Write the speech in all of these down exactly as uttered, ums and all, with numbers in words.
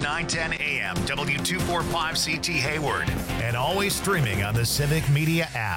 nine ten A M, W two forty-five C T Hayward, and always streaming on the Civic Media app.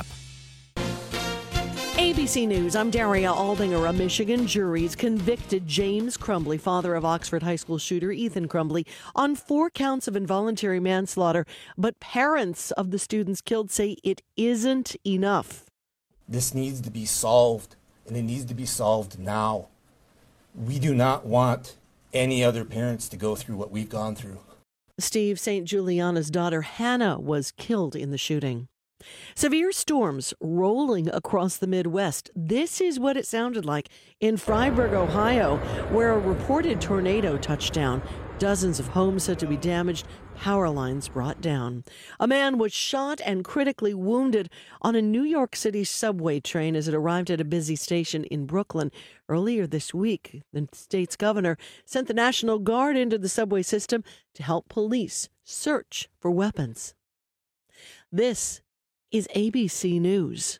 A B C News, I'm Daria Aldinger. A Michigan jury's convicted James Crumbley, father of Oxford High School shooter Ethan Crumbley, on four counts of involuntary manslaughter. But parents of the students killed say it isn't enough. This needs to be solved, and it needs to be solved now. We do not want any other parents to go through what we've gone through. Steve Saint Juliana's daughter Hannah was killed in the shooting. Severe storms rolling across the Midwest. This is what it sounded like in Freiburg, Ohio, where a reported tornado touched down. Dozens of homes said to be damaged, power lines brought down. A man was shot and critically wounded on a New York City subway train as it arrived at a busy station in Brooklyn. Earlier this week, the state's governor sent the National Guard into the subway system to help police search for weapons. This is A B C News.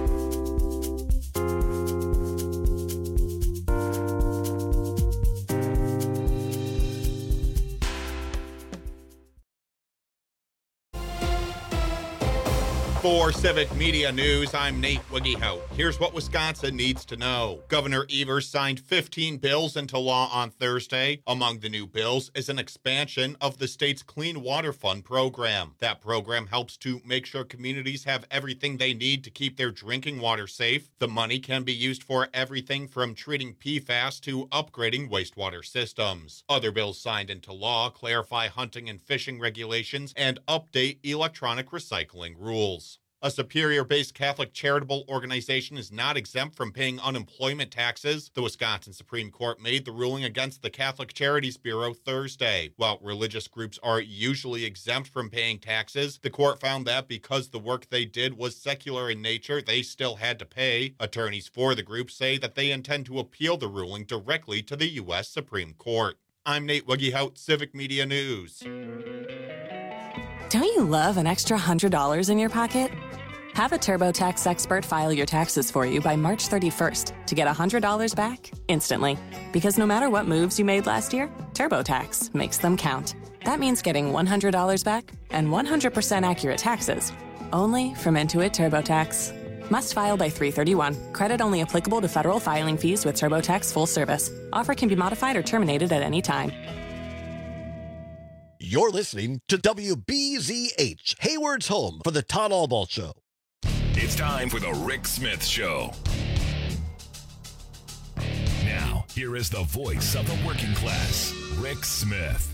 For Civic Media News, I'm Nate Wiggyhout. Here's what Wisconsin needs to know. Governor Evers signed fifteen bills into law on Thursday. Among the new bills is an expansion of the state's Clean Water Fund program. That program helps to make sure communities have everything they need to keep their drinking water safe. The money can be used for everything from treating P FAS to upgrading wastewater systems. Other bills signed into law clarify hunting and fishing regulations and update electronic recycling rules. A Superior-based Catholic charitable organization is not exempt from paying unemployment taxes. The Wisconsin Supreme Court made the ruling against the Catholic Charities Bureau Thursday. While religious groups are usually exempt from paying taxes, the court found that because the work they did was secular in nature, they still had to pay. Attorneys for the group say that they intend to appeal the ruling directly to the U S Supreme Court. I'm Nate Wiggyhout, Civic Media News. Don't you love an extra one hundred dollars in your pocket? Have a TurboTax expert file your taxes for you by March thirty-first to get one hundred dollars back instantly. Because no matter what moves you made last year, TurboTax makes them count. That means getting one hundred dollars back and one hundred percent accurate taxes, only from Intuit TurboTax. Must file by three thirty-one. Credit only applicable to federal filing fees with TurboTax full service. Offer can be modified or terminated at any time. You're listening to W B Z H, Hayward's home for the Todd Albaugh Show. It's time for the Rick Smith Show. Now, here is the voice of the working class, Rick Smith.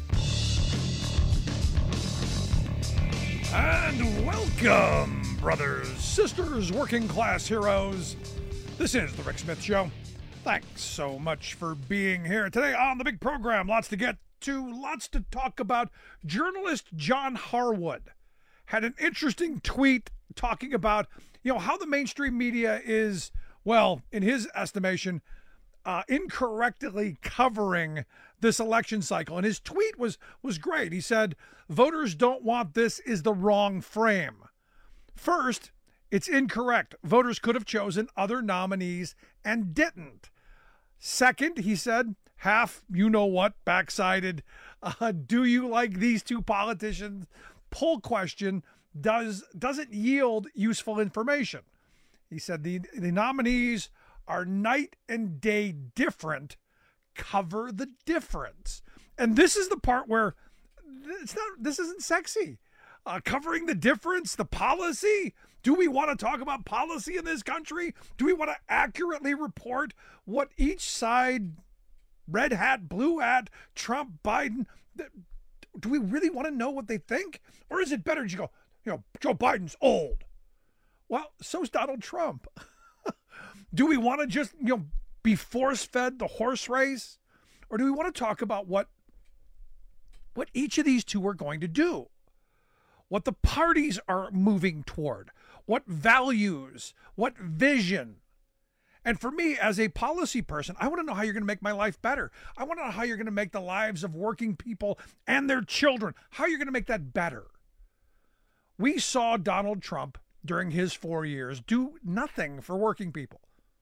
And welcome, brothers, sisters, working class heroes. This is the Rick Smith Show. Thanks so much for being here today on the big program. Lots to get to, lots to talk about. Journalist John Harwood had an interesting tweet talking about, you know, how the mainstream media is, well, in his estimation, uh, incorrectly covering this election cycle. And his tweet was was great. He said, voters don't want this is the wrong frame. First, it's incorrect. Voters could have chosen other nominees and didn't. Second, he said, half you-know-what, backsided, uh, do you like these two politicians? Poll question does, doesn't yield useful information. He said the, the nominees are night and day different. Cover the difference. And this is the part where it's not, this isn't sexy. Uh, covering the difference, the policy. Do we want to talk about policy in this country? Do we want to accurately report what each side, red hat, blue hat, Trump, Biden, do we really want to know what they think? Or is it better to go, you know, Joe Biden's old? Well, so's Donald Trump. Do we want to just, you know, be force-fed the horse race? Or do we want to talk about what, what each of these two are going to do? What the parties are moving toward? What values? What vision? And for me, as a policy person, I want to know how you're going to make my life better. I want to know how you're going to make the lives of working people and their children, how you're going to make that better. We saw Donald Trump during his four years do nothing for working people.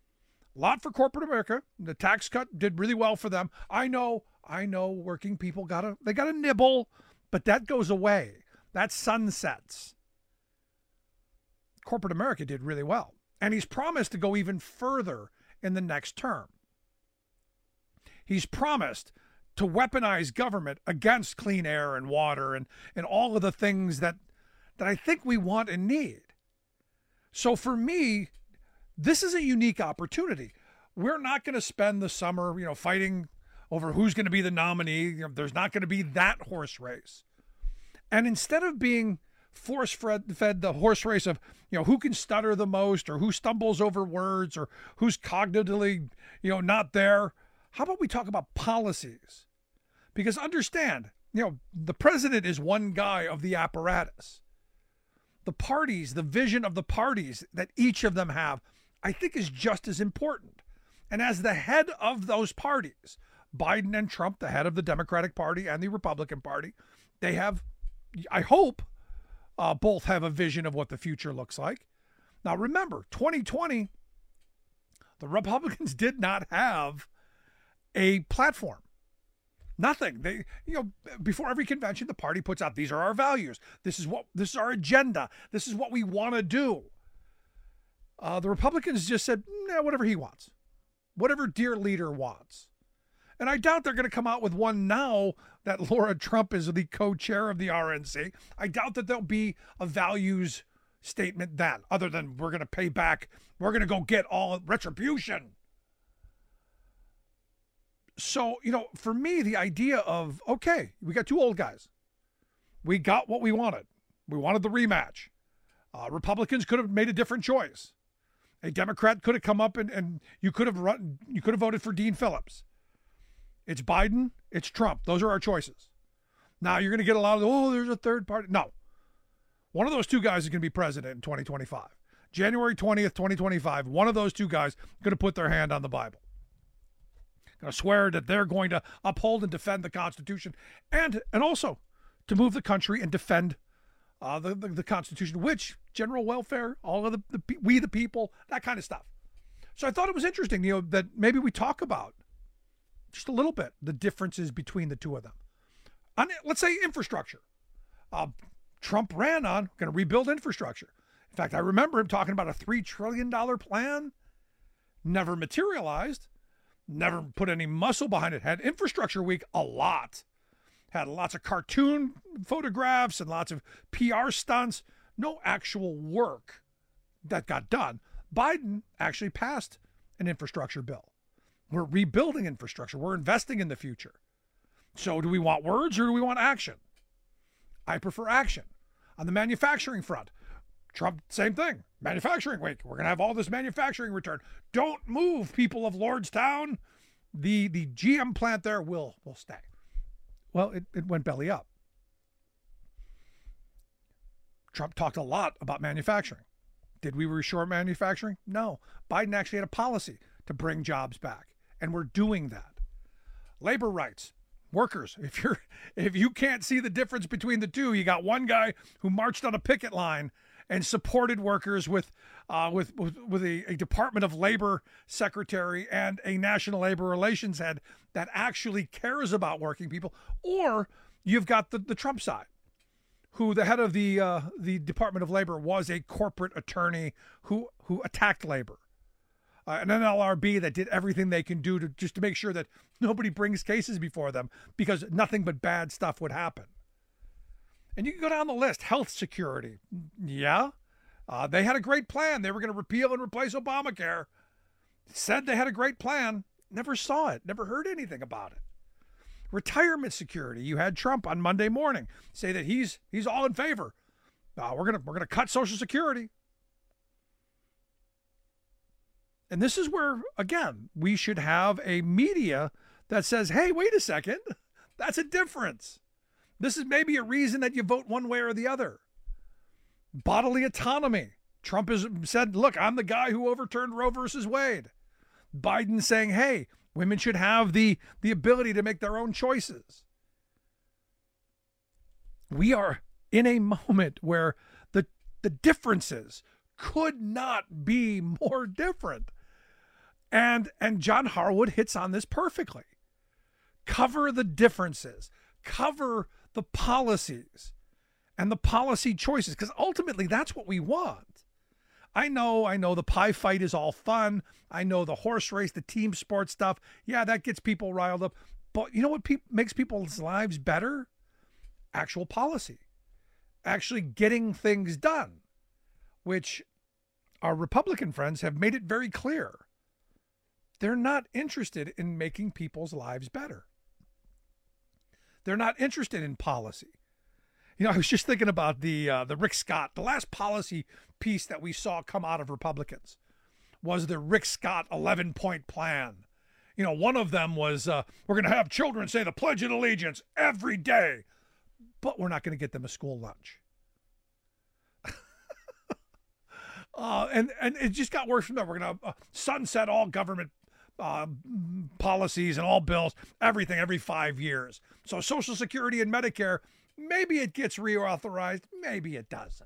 A lot for corporate America. The tax cut did really well for them. I know, I know working people got to, they got to nibble, but that goes away. That sunsets. Corporate America did really well. And he's promised to go even further in the next term. He's promised to weaponize government against clean air and water and, and all of the things that, that I think we want and need. So for me, this is a unique opportunity. We're not going to spend the summer, you know, fighting over who's going to be the nominee. You know, there's not going to be that horse race. And instead of being force fed, fed the horse race of, you know, who can stutter the most or who stumbles over words or who's cognitively, you know, not there, how about we talk about policies? Because understand, you know, the president is one guy of the apparatus. The parties, the vision of the parties that each of them have, I think is just as important. And as the head of those parties, Biden and Trump, the head of the Democratic Party and the Republican Party, they have, I hope, uh, both have a vision of what the future looks like. Now remember, twenty twenty, the Republicans did not have a platform. Nothing. They, you know, before every convention, the party puts out, these are our values. This is what, this is our agenda. This is what we want to do. Uh, the Republicans just said, nah, whatever he wants, whatever dear leader wants. And I doubt they're going to come out with one now that Laura Trump is the co-chair of the R N C. I doubt that there'll be a values statement then, other than we're going to pay back. We're going to go get all retribution. So, you know, for me, the idea of, okay, we got two old guys. We got what we wanted. We wanted the rematch. Uh, Republicans could have made a different choice. A Democrat could have come up and, and you could have run, you could have voted for Dean Phillips. It's Biden, it's Trump. Those are our choices. Now you're going to get a lot of, oh, there's a third party. No. One of those two guys is going to be president in twenty twenty-five. January twentieth, twenty twenty-five, one of those two guys is going to put their hand on the Bible. Going to swear that they're going to uphold and defend the Constitution and and also to move the country and defend uh, the, the, the Constitution, which general welfare, all of the, the we the people, that kind of stuff. So I thought it was interesting, you know, that maybe we talk about just a little bit the differences between the two of them. On, let's say infrastructure. Uh, Trump ran on going to rebuild infrastructure. In fact, I remember him talking about a three trillion dollars plan. Never materialized. Never put any muscle behind it. Had Infrastructure Week a lot. Had lots of cartoon photographs and lots of P R stunts. No actual work that got done. Biden actually passed an infrastructure bill. We're rebuilding infrastructure. We're investing in the future. So do we want words or do we want action? I prefer action. On the manufacturing front, Trump, same thing. Manufacturing week. We're going to have all this manufacturing return. Don't move, people of Lordstown. The the G M plant there will, will stay. Well, it, it went belly up. Trump talked a lot about manufacturing. Did we reshore manufacturing? No. Biden actually had a policy to bring jobs back, and we're doing that. Labor rights. Workers, if you're if you can't see the difference between the two, you got one guy who marched on a picket line and supported workers with uh, with with, with a, a Department of Labor secretary and a National Labor Relations head that actually cares about working people, or you've got the, the Trump side, who the head of the uh, the Department of Labor was a corporate attorney who who attacked labor. Uh, an N L R B that did everything they can do to just to make sure that nobody brings cases before them because nothing but bad stuff would happen. And you can go down the list. Health security. Yeah. Uh, they had a great plan. They were going to repeal and replace Obamacare. Said they had a great plan. Never saw it. Never heard anything about it. Retirement security. You had Trump on Monday morning say that he's he's all in favor. Uh, we're gonna we're gonna cut Social Security. And this is where, again, we should have a media that says, hey, wait a second, that's a difference. This is maybe a reason that you vote one way or the other. Bodily autonomy. Trump has said, look, I'm the guy who overturned Roe versus Wade. Biden saying, hey, women should have the, the ability to make their own choices. We are in a moment where the, the differences could not be more different. And and John Harwood hits on this perfectly. Cover the differences. Cover the policies and the policy choices, because ultimately that's what we want. I know, I know the pie fight is all fun. I know the horse race, the team sports stuff. Yeah, that gets people riled up. But you know what pe- makes people's lives better? Actual policy. Actually getting things done, which our Republican friends have made it very clear. They're not interested in making people's lives better. They're not interested in policy. You know, I was just thinking about the uh, the Rick Scott, the last policy piece that we saw come out of Republicans was the Rick Scott eleven-point plan. You know, one of them was uh, we're going to have children say the Pledge of Allegiance every day, but we're not going to get them a school lunch. uh, and, and it just got worse from there. We're going to uh, sunset all government uh, policies and all bills, everything every five years. So Social Security and Medicare, maybe it gets reauthorized, maybe it doesn't.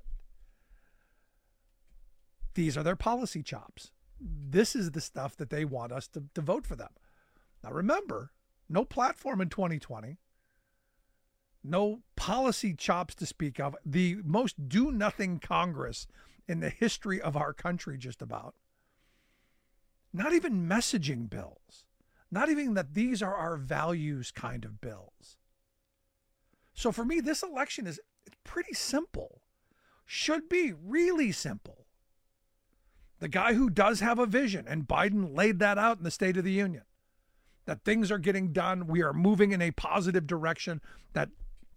These are their policy chops. This is the stuff that they want us to, to vote for them. Now remember, no platform in twenty twenty, no policy chops to speak of, the most do-nothing Congress in the history of our country just about. Not even messaging bills, not even that these are our values kind of bills. So for me, this election is it's pretty simple, should be really simple. The guy who does have a vision, and Biden laid that out in the State of the Union, that things are getting done, we are moving in a positive direction, that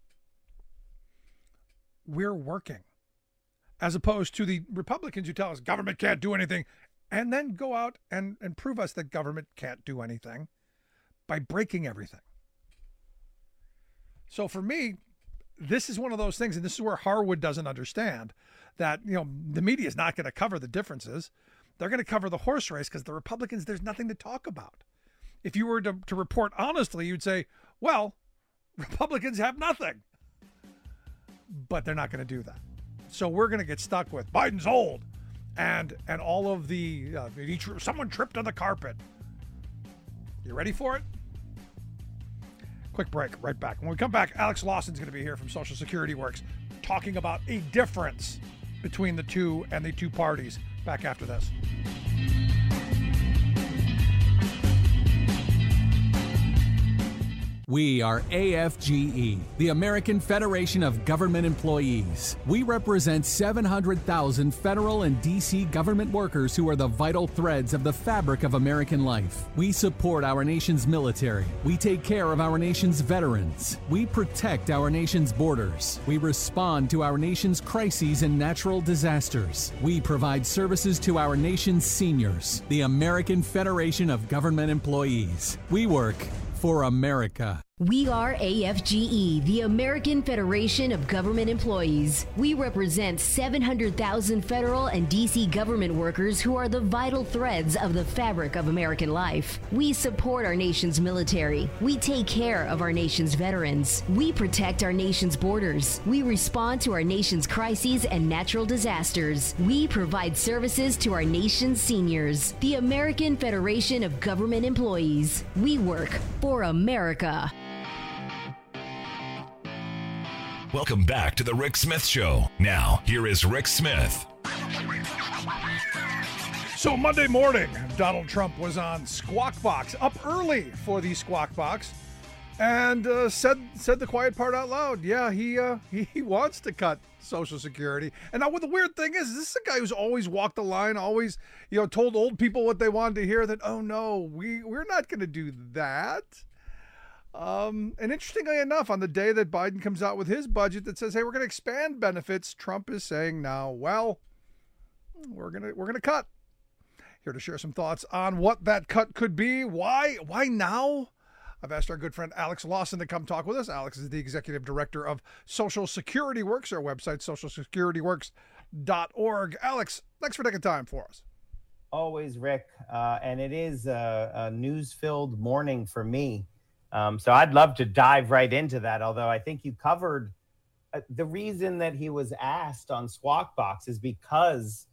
we're working. As opposed to the Republicans who tell us government can't do anything, and then go out and, and prove us that government can't do anything by breaking everything. So for me, this is one of those things, and this is where Harwood doesn't understand, that, you know, the media is not going to cover the differences. They're going to cover the horse race because the Republicans, there's nothing to talk about. If you were to, to report honestly, you'd say, well, Republicans have nothing. But they're not going to do that. So we're going to get stuck with Biden's old and and all of the, uh, he, someone tripped on the carpet. You ready for it? Quick break, right back. When we come back, Alex Lawson's going to be here from Social Security Works talking about a difference between the two and the two parties. Back after this. We are A F G E, the American Federation of Government Employees. We represent seven hundred thousand federal and D C government workers who are the vital threads of the fabric of American life. We support our nation's military. We take care of our nation's veterans. We protect our nation's borders. We respond to our nation's crises and natural disasters. We provide services to our nation's seniors. The American Federation of Government Employees. We work for America. We are A F G E, the American Federation of Government Employees. We represent seven hundred thousand federal and D C government workers who are the vital threads of the fabric of American life. We support our nation's military. We take care of our nation's veterans. We protect our nation's borders. We respond to our nation's crises and natural disasters. We provide services to our nation's seniors. The American Federation of Government Employees. We work for America. Welcome back to the Rick Smith Show. Now, here is Rick Smith. So Monday morning, Donald Trump was on Squawk Box, up early for the Squawk Box, and uh, said said the quiet part out loud. Yeah, he, uh, he he wants to cut Social Security. And now, what the weird thing is, this is a guy who's always walked the line, always, you know, told old people what they wanted to hear. That oh no, we we're not going to do that. Um, and interestingly enough, on the day that Biden comes out with his budget that says, hey, we're going to expand benefits, Trump is saying now, well, we're going to we're going to cut. Here to share some thoughts on what that cut could be. Why? Why now? I've asked our good friend Alex Lawson to come talk with us. Alex is the executive director of Social Security Works, our website, social security works dot org. Alex, thanks for taking time for us. Always, Rick. Uh, and it is a, a news-filled morning for me. Um, so I'd love to dive right into that, although I think you covered uh, the reason that he was asked on Squawk Box is because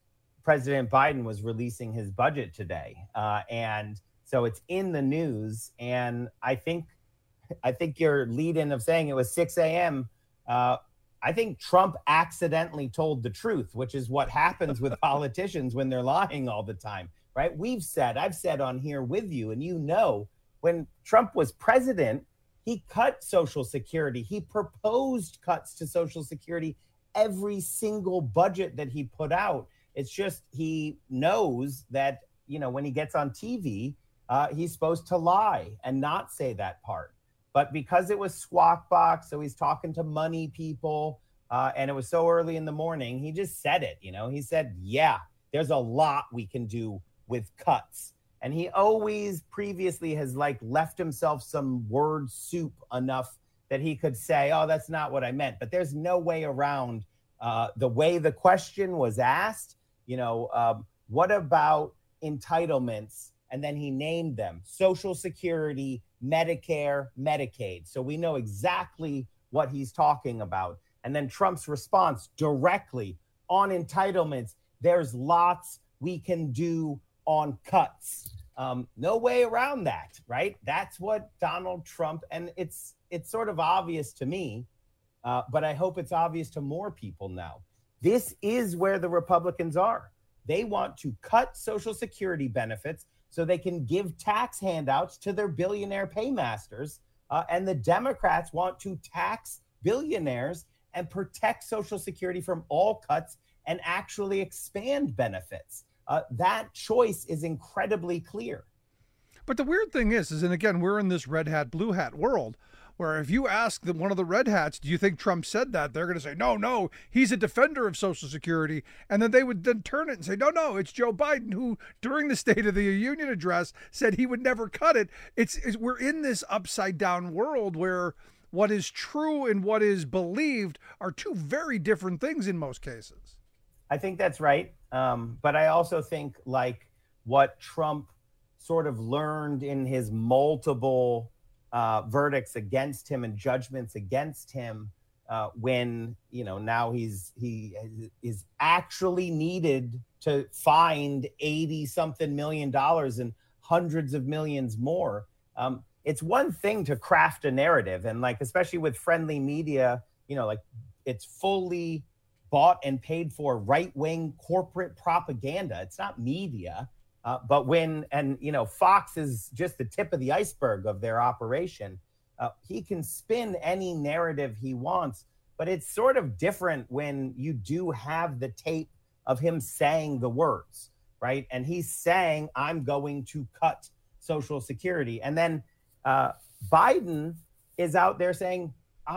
President Biden was releasing his budget today. Uh, and so it's in the news. And I think I think your lead-in of saying it was six a.m., uh, I think Trump accidentally told the truth, which is what happens with politicians when they're lying all the time, right? We've said, I've said on here with you, and you know, when Trump was president, he cut Social Security. He proposed cuts to Social Security every single budget that he put out. It's just he knows that, you know, when he gets on T V, uh, he's supposed to lie and not say that part. But because it was Squawk Box, so he's talking to money people, uh, and it was so early in the morning, he just said it, you know. He said, yeah, there's a lot we can do with cuts. And he always previously has like left himself some word soup enough that he could say, oh, that's not what I meant. But there's no way around uh, the way the question was asked. You know, um, what about entitlements? And then he named them: Social Security, Medicare, Medicaid. So we know exactly what he's talking about. And then Trump's response directly on entitlements: there's lots we can do on cuts. Um, no way around that, right? That's what Donald Trump, and it's it's sort of obvious to me, uh, but I hope it's obvious to more people now. This is where the Republicans are. They want to cut Social Security benefits so they can give tax handouts to their billionaire paymasters. Uh, and the Democrats want to tax billionaires and protect Social Security from all cuts and actually expand benefits. Uh, that choice is incredibly clear. But the weird thing is, is, and again, we're in this red hat, blue hat world, where if you ask the, one of the red hats, do you think Trump said that? They're going to say, no, no, he's a defender of Social Security. And then they would then turn it and say, no, no, it's Joe Biden who, during the State of the Union address, said he would never cut it. It's, it's we're in this upside down world where what is true and what is believed are two very different things in most cases. I think that's right. Um, but I also think like what Trump sort of learned in his multiple uh, verdicts against him and judgments against him, uh, when, you know, now he's he is actually needed to find eighty something million dollars and hundreds of millions more. Um, it's one thing to craft a narrative, and like, especially with friendly media, you know, like it's fully bought and paid for right-wing corporate propaganda. It's not media. Uh, but when, and, you know, Fox is just the tip of the iceberg of their operation. Uh, he can spin any narrative he wants, but it's sort of different when you do have the tape of him saying the words, right? And he's saying, I'm going to cut Social Security. And then uh, Biden is out there saying,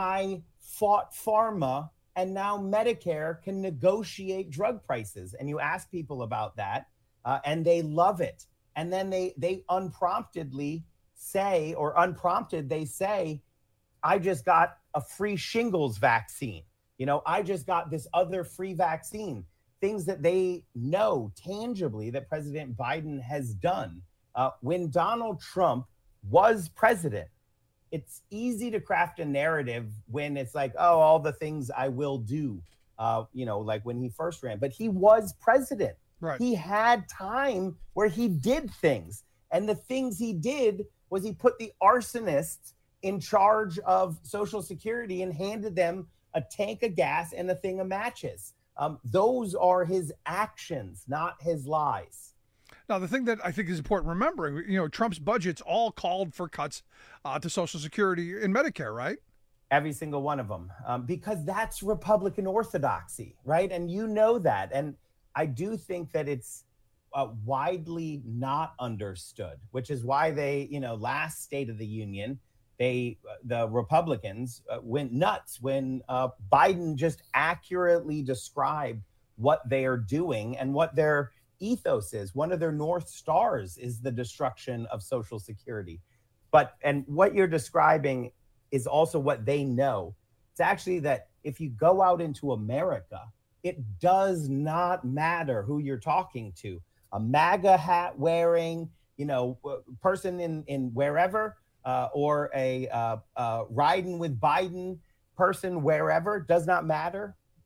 I fought pharma and now Medicare can negotiate drug prices. And you ask people about that, uh, and they love it. And then they they unpromptedly say, or unprompted, they say, I just got a free shingles vaccine. You know, I just got this other free vaccine. Things that they know tangibly that President Biden has done. Uh, when Donald Trump was president, it's easy to craft a narrative when it's like, oh, all the things I will do, uh, you know, like when he first ran. But he was president. Right. He had time where he did things. And the things he did was he put the arsonists in charge of Social Security and handed them a tank of gas and a thing of matches. Um, those are his actions, not his lies. Now, the thing that I think is important remembering, you know, Trump's budget's all called for cuts uh, to Social Security and Medicare, right? Every single one of them, um, because that's Republican orthodoxy, right? And you know that. And I do think that it's uh, widely not understood, which is why they, you know, last State of the Union, they, uh, the Republicans uh, went nuts when uh, Biden just accurately described what they are doing and what their ethos is. One of their North Stars is the destruction of Social Security. But, and what you're describing is also what they know. It's actually that if you go out into America, it does not matter who you're talking to. A MAGA hat wearing, you know, person in, in wherever, uh, or a uh, uh, riding with Biden person wherever, does not matter.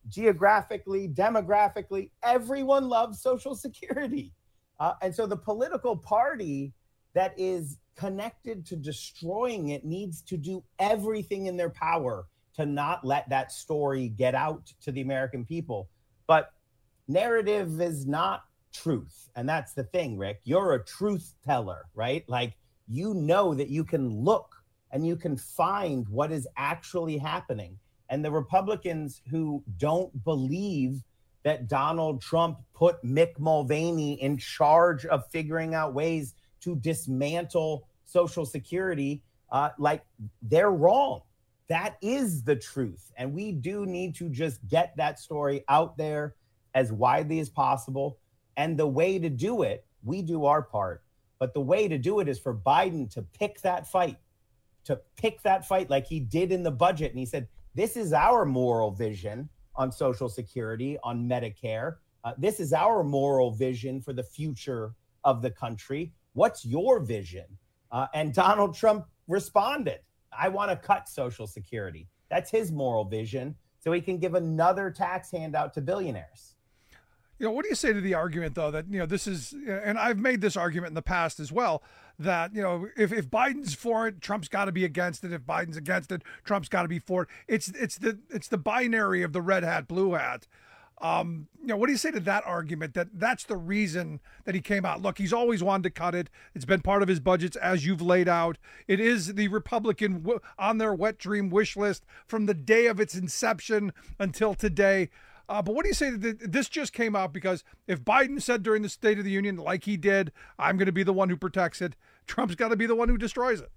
geographically, demographically, everyone loves Social Security. Uh, and so the political party that is connected to destroying it needs to do everything in their power to not let that story get out to the American people. But narrative is not truth. And that's the thing, Rick. You're a truth teller, right? Like, you know that you can look and you can find what is actually happening. And the Republicans who don't believe that Donald Trump put Mick Mulvaney in charge of figuring out ways to dismantle Social Security, uh, like, they're wrong. That is the truth. And we do need to just get that story out there as widely as possible. And the way to do it, we do our part. But the way to do it is for Biden to pick that fight, to pick that fight like he did in the budget. And he said, this is our moral vision on Social Security, on Medicare. Uh, this is our moral vision for the future of the country. What's your vision? Uh, and Donald Trump responded, I want to cut Social Security. That's his moral vision, so he can give another tax handout to billionaires. You know, what do you say to the argument, though, that, you know, this is, and I've made this argument in the past as well, that, you know, if, if Biden's for it, Trump's got to be against it. If Biden's against it, Trump's got to be for it. It's it's the it's the binary of the red hat, blue hat. Um, you know, what do you say to that argument, that that's the reason that he came out? Look, he's always wanted to cut it. It's been part of his budgets, as you've laid out. It is the Republican w- on their wet dream wish list from the day of its inception until today. Uh, but what do you say that this just came out because if Biden said during the State of the Union, like he did, I'm going to be the one who protects it, Trump's got to be the one who destroys it?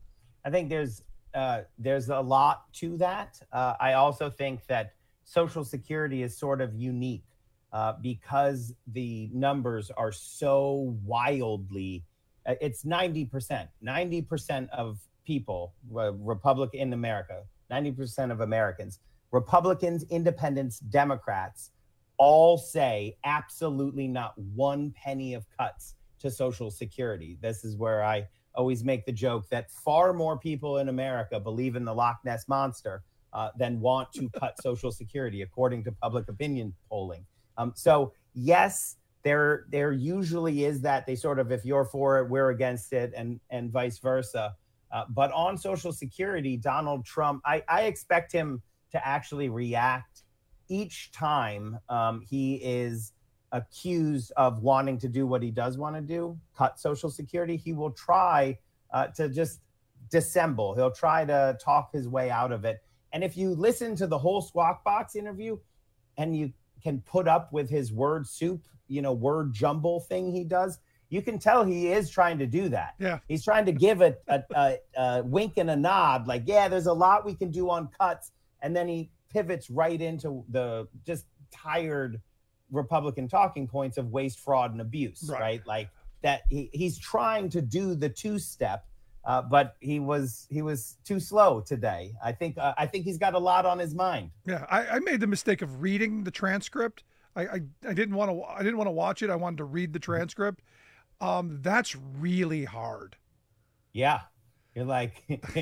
I think there's uh, there's a lot to that. Uh, I also think that Social Security is sort of unique uh, because the numbers are so wildly, uh, it's ninety percent. ninety percent of people, uh, Republican in America, ninety percent of Americans, Republicans, independents, Democrats, all say absolutely not one penny of cuts to Social Security. This is where I always make the joke that far more people in America believe in the Loch Ness Monster uh, than want to cut Social Security, according to public opinion polling. Um, so yes, there there usually is that they sort of, if you're for it, we're against it, and and vice versa. Uh, but on Social Security, Donald Trump, I, I expect him to actually react each time um, he is accused of wanting to do what he does want to do, cut Social Security. He will try uh, to just dissemble. He'll try to talk his way out of it. And if you listen to the whole Squawk Box interview and you can put up with his word soup, you know, word jumble thing he does, you can tell he is trying to do that. Yeah. He's trying to give a, a, a, a wink and a nod, like, yeah, there's a lot we can do on cuts. And then he pivots right into the just tired Republican talking points of waste, fraud, and abuse, right? right? Like that he, he's trying to do the two-step, uh, but he was he was too slow today. I think uh, I think he's got a lot on his mind. Yeah, I, I made the mistake of reading the transcript. I I, I didn't want to I didn't want to watch it. I wanted to read the transcript. Um, that's really hard. Yeah, you're like.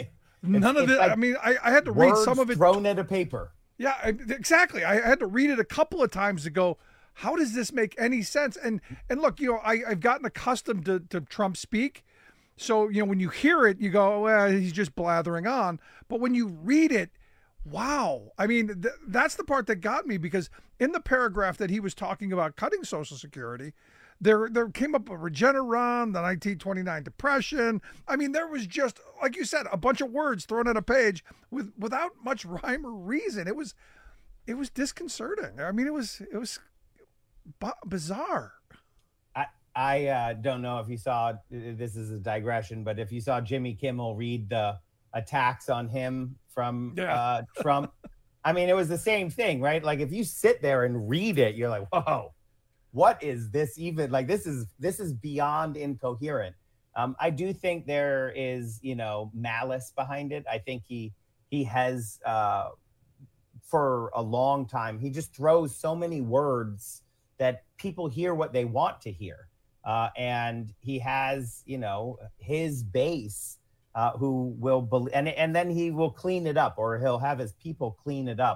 None of it. Like I mean, I, I had to read some of it thrown at a paper. Yeah, I, exactly. I had to read it a couple of times to go, how does this make any sense? And and look, you know, I, I've gotten accustomed to, to Trump speak. So, you know, when you hear it, you go, well, he's just blathering on. But when you read it, wow. I mean, th- that's the part that got me, because in the paragraph that he was talking about cutting Social Security, There there came up a Regeneron, the nineteen twenty-nine Depression. I mean, there was just, like you said, a bunch of words thrown on a page with without much rhyme or reason. It was it was disconcerting. I mean, it was it was b- bizarre. I I uh, don't know if you saw, this is a digression, but if you saw Jimmy Kimmel read the attacks on him from yeah. uh, Trump, I mean, it was the same thing, right? Like, if you sit there and read it, you're like, whoa. What is this even? Like, this is this is beyond incoherent. Um, I do think there is, you know, malice behind it. I think he he has uh, for a long time. He just throws so many words that people hear what they want to hear, uh, and he has, you know, his base uh, who will believe, and and then he will clean it up, or he'll have his people clean it up.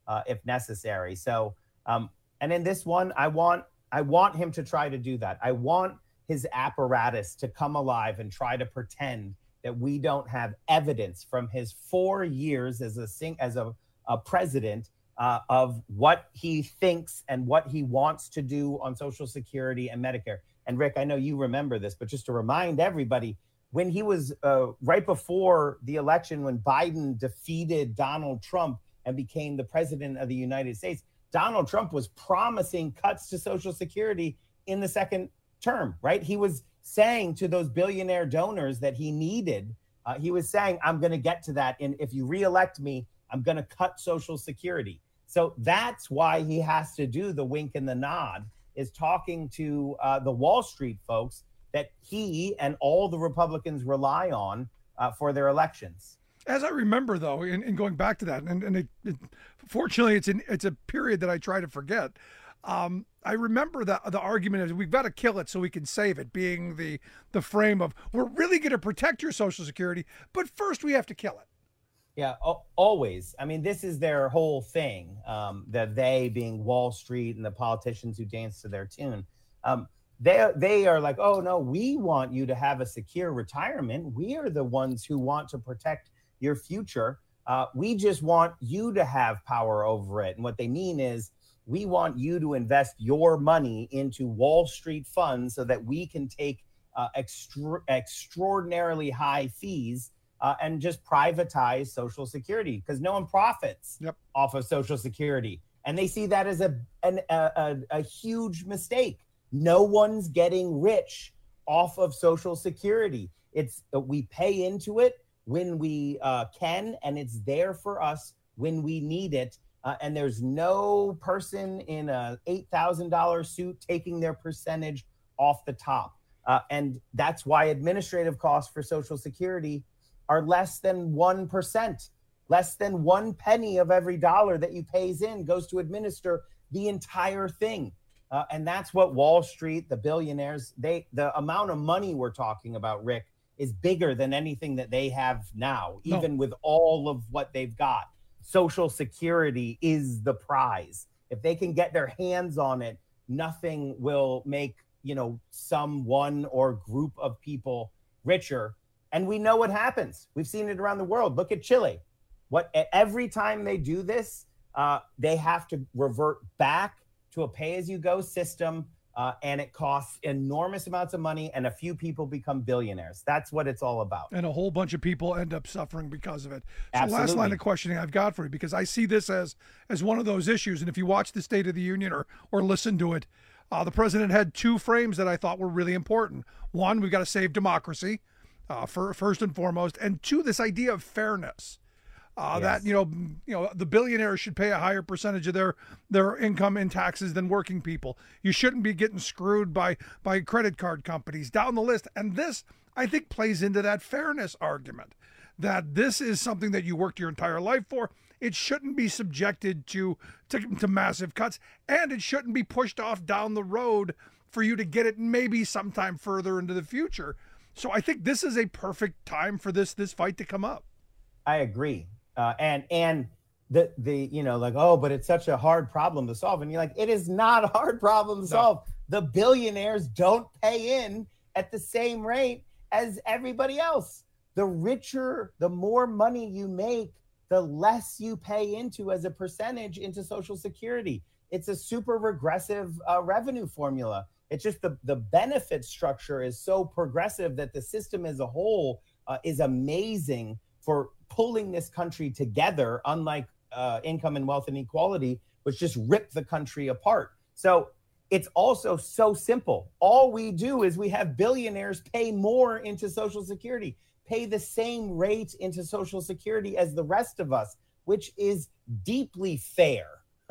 uh, if necessary. So, um, and in this one, I want I want him to try to do that. I want his apparatus to come alive and try to pretend that we don't have evidence from his four years as a sing as a, a president uh, of what he thinks and what he wants to do on Social Security and Medicare. And Rick, I know you remember this, but just to remind everybody, when he was uh, right before the election, when Biden defeated Donald Trump and became the president of the United States, Donald Trump was promising cuts to Social Security in the second term, right? He was saying to those billionaire donors that he needed, uh, he was saying, I'm going to get to that. And if you reelect me, I'm going to cut Social Security. So that's why he has to do the wink and the nod, is talking to uh, the Wall Street folks that he and all the Republicans rely on uh, for their elections. As I remember, though, in, in going back to that, and, and it, it, fortunately, it's an, it's a period that I try to forget. Um, I remember that the argument is we've got to kill it so we can save it, being the the frame of we're really going to protect your Social Security, but first we have to kill it. Yeah, always. I mean, this is their whole thing, um, the they being Wall Street and the politicians who dance to their tune. Um, they, they are like, oh, no, we want you to have a secure retirement. We are the ones who want to protect your future. Uh, we just want you to have power over it. And what they mean is we want you to invest your money into Wall Street funds so that we can take uh, extra- extraordinarily high fees Uh, and just privatize Social Security, because no one profits yep. off of Social Security. And they see that as a, an, a, a, a huge mistake. No one's getting rich off of Social Security. It's uh, we pay into it when we uh, can, and it's there for us when we need it. Uh, and there's no person in a eight thousand dollars suit taking their percentage off the top. Uh, and that's why administrative costs for Social Security are less than one percent. Less than one penny of every dollar that you pays in goes to administer the entire thing. Uh, and that's what Wall Street, the billionaires, they the amount of money we're talking about, Rick, is bigger than anything that they have now, no. even with all of what they've got. Social Security is the prize. If they can get their hands on it, nothing will make, you know, some one or group of people richer. And we know what happens. We've seen it around the world. Look at Chile. What every time they do this, uh, they have to revert back to a pay-as-you-go system, uh, and it costs enormous amounts of money, and a few people become billionaires. That's what it's all about. And a whole bunch of people end up suffering because of it. So Absolutely. Last line of questioning I've got for you, because I see this as as one of those issues, and if you watch the State of the Union or or listen to it, uh, the president had two frames that I thought were really important. One, we've got to save democracy. Uh, for first and foremost, and two, this idea of fairness, uh, yes. that you know, you know, the billionaires should pay a higher percentage of their their income in taxes than working people. You shouldn't be getting screwed by by credit card companies down the list. And this, I think, plays into that fairness argument, that this is something that you worked your entire life for. It shouldn't be subjected to to, to massive cuts, and it shouldn't be pushed off down the road for you to get it maybe sometime further into the future. So I think this is a perfect time for this this fight to come up. I agree, uh, and and the the you know like oh, but it's such a hard problem to solve, and you're like, it is not a hard problem to no. solve. The billionaires don't pay in at the same rate as everybody else. The richer, the more money you make, the less you pay into as a percentage into Social Security. It's a super regressive uh, revenue formula. It's just the, the benefit structure is so progressive that the system as a whole uh, is amazing for pulling this country together, unlike uh, income and wealth inequality, which just ripped the country apart. So it's also so simple. All we do is we have billionaires pay more into Social Security, pay the same rate into Social Security as the rest of us, which is deeply fair.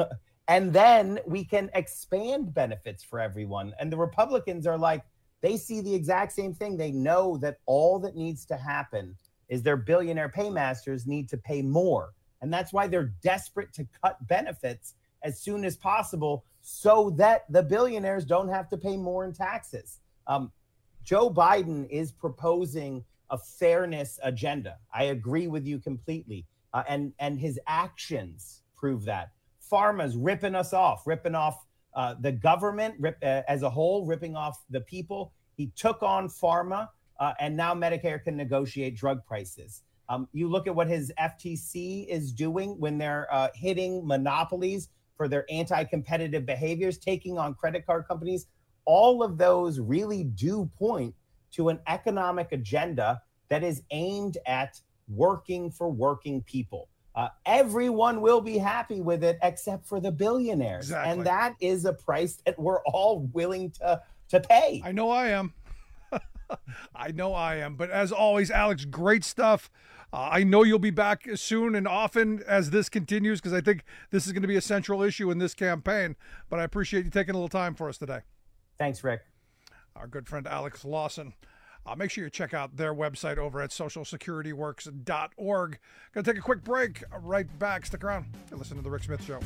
And then we can expand benefits for everyone. And the Republicans are like, they see the exact same thing. They know that all that needs to happen is their billionaire paymasters need to pay more. And that's why they're desperate to cut benefits as soon as possible so that the billionaires don't have to pay more in taxes. Um, Joe Biden is proposing a fairness agenda. I agree with you completely. Uh, and, and his actions prove that. pharma's ripping us off, ripping off uh, the government rip, uh, as a whole, ripping off the people. He took on pharma, uh, and now Medicare can negotiate drug prices. Um, you look at what his F T C is doing when they're uh, hitting monopolies for their anti-competitive behaviors, taking on credit card companies. All of those really do point to an economic agenda that is aimed at working for working people. Uh, everyone will be happy with it except for the billionaires. Exactly. And that is a price that we're all willing to, to pay. I know I am. I know I am. But as always, Alex, great stuff. Uh, I know you'll be back as soon and often as this continues, because I think this is going to be a central issue in this campaign. But I appreciate you taking a little time for us today. Thanks, Rick. Our good friend Alex Lawson. Uh, make sure you check out their website over at social security works dot org. Going to take a quick break. Right back. Stick around. You're listening to The Rick Smith Show.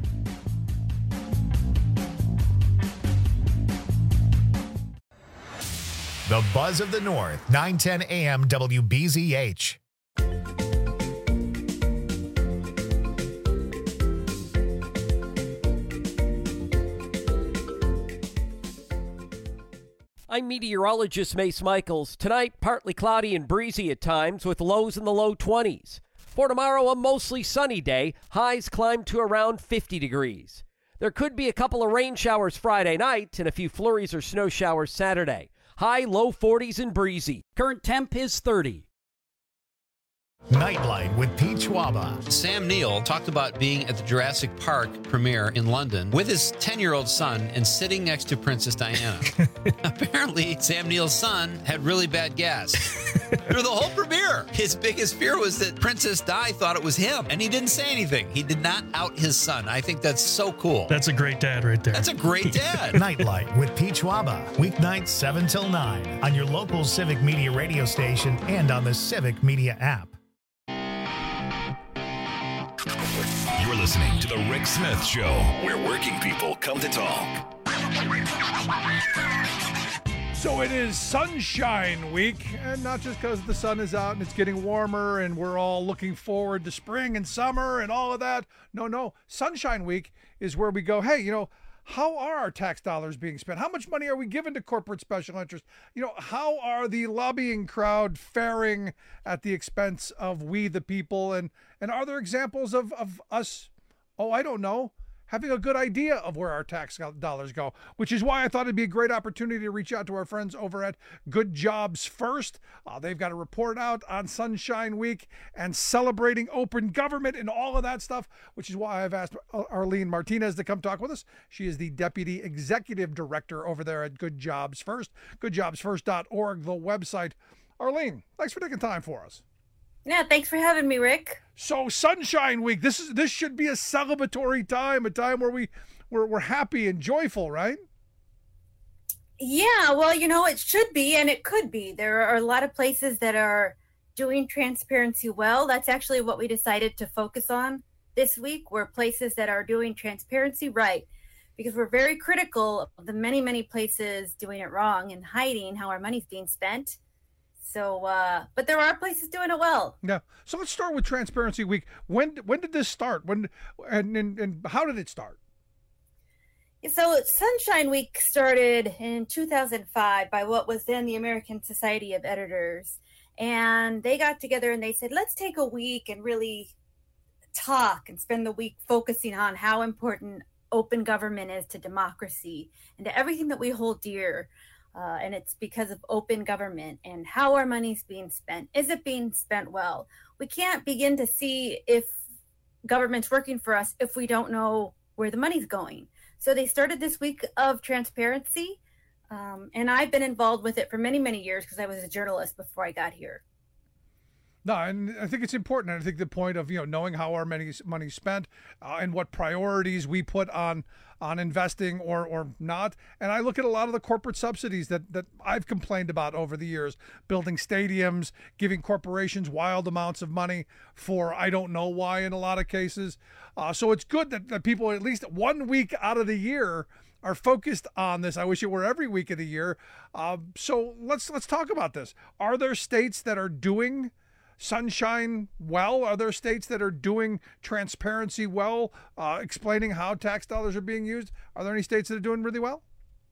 The Buzz of the North, nine ten A M W B Z H. I'm meteorologist Mace Michaels. Tonight, partly cloudy and breezy at times with lows in the low twenties. For tomorrow, a mostly sunny day. Highs climb to around fifty degrees. There could be a couple of rain showers Friday night and a few flurries or snow showers Saturday. High low forties and breezy. Current temp is thirty. Nightlight with Pete Schwaba. Sam Neill talked about being at the Jurassic Park premiere in London with his ten-year-old son and sitting next to Princess Diana. Apparently, Sam Neill's son had really bad gas through the whole premiere. His biggest fear was that Princess Di thought it was him, and he didn't say anything. He did not out his son. I think that's so cool. That's a great dad right there. That's a great dad. Nightlight with Pete Schwaba. Weeknights seven till nine on your local Civic Media radio station and on the Civic Media app. You're listening to The Rick Smith Show, where working people come to talk. So it is Sunshine Week, and not just because the sun is out and it's getting warmer and we're all looking forward to spring and summer and all of that. No, no. Sunshine Week is where we go, hey, you know, how are our tax dollars being spent? How much money are we giving to corporate special interests? You know, how are the lobbying crowd faring at the expense of we the people? And and are there examples of, of us, oh, I don't know, having a good idea of where our tax dollars go, which is why I thought it'd be a great opportunity to reach out to our friends over at Good Jobs First. Uh, they've got a report out on Sunshine Week and celebrating open government and all of that stuff, which is why I've asked Arlene Martinez to come talk with us. She is the Deputy Executive Director over there at Good Jobs First, good jobs first dot org, the website. Arlene, thanks for taking time for us. Yeah, thanks for having me, Rick. So Sunshine Week, this is this should be a celebratory time, a time where we we're, we're happy and joyful, right? Yeah, well, you know, it should be and it could be. There are a lot of places that are doing transparency well. That's actually what we decided to focus on this week, were places that are doing transparency right, because we're very critical of the many, many places doing it wrong and hiding how our money's being spent. So, uh, but there are places doing it well. Yeah. So let's start with Transparency Week. When when did this start? When and and, and how did it start? So Sunshine Week started in two thousand five by what was then the American Society of Editors. And they got together and they said, let's take a week and really talk and spend the week focusing on how important open government is to democracy and to everything that we hold dear. Uh, and it's because of open government and how our money's being spent. Is it being spent well? We can't begin to see if government's working for us if we don't know where the money's going. So they started this week of transparency, um, and I've been involved with it for many, many years because I was a journalist before I got here. No, and I think it's important. And I think the point of, you know, knowing how our money money's spent uh, and what priorities we put on on investing or or not. And I look at a lot of the corporate subsidies that that I've complained about over the years, building stadiums, giving corporations wild amounts of money for I don't know why in a lot of cases. Uh, so it's good that, that people at least one week out of the year are focused on this. I wish it were every week of the year. Uh, so let's let's talk about this. Are there states that are doing Sunshine well? Are there states that are doing transparency well, uh, explaining how tax dollars are being used? Are there any states that are doing really well?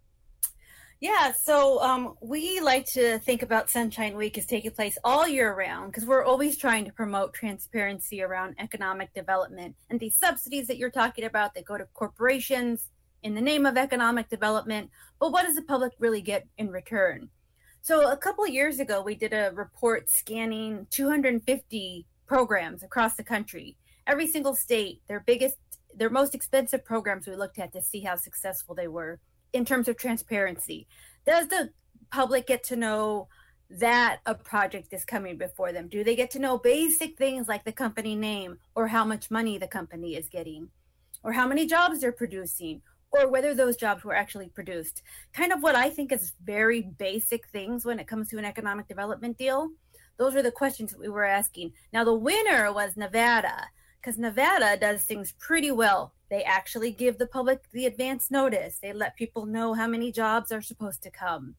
Yeah, so um, we like to think about Sunshine Week as taking place all year round because we're always trying to promote transparency around economic development and these subsidies that you're talking about that go to corporations in the name of economic development. But what does the public really get in return? So a couple of years ago, we did a report scanning two hundred fifty programs across the country. Every single state, their biggest, their most expensive programs we looked at to see how successful they were in terms of transparency. Does the public get to know that a project is coming before them? Do they get to know basic things like the company name or how much money the company is getting or how many jobs they're producing or whether those jobs were actually produced? Kind of what I think is very basic things when it comes to an economic development deal. Those are the questions that we were asking. Now, the winner was Nevada, because Nevada does things pretty well. They actually give the public the advance notice. They let people know how many jobs are supposed to come.